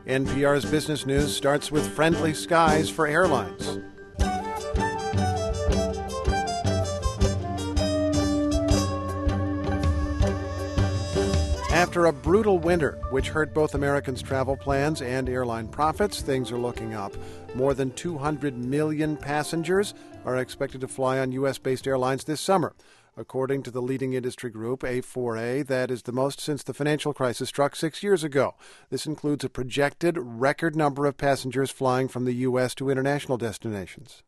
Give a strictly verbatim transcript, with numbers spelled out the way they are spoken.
N P R's Business News starts with friendly skies for airlines. After a brutal winter, which hurt both Americans' travel plans and airline profits, things are looking up. More than two hundred million passengers are expected to fly on U S-based airlines this summer. According to the leading industry group, A four A, that is the most since the financial crisis struck six years ago. This includes a projected record number of passengers flying from the U S to international destinations.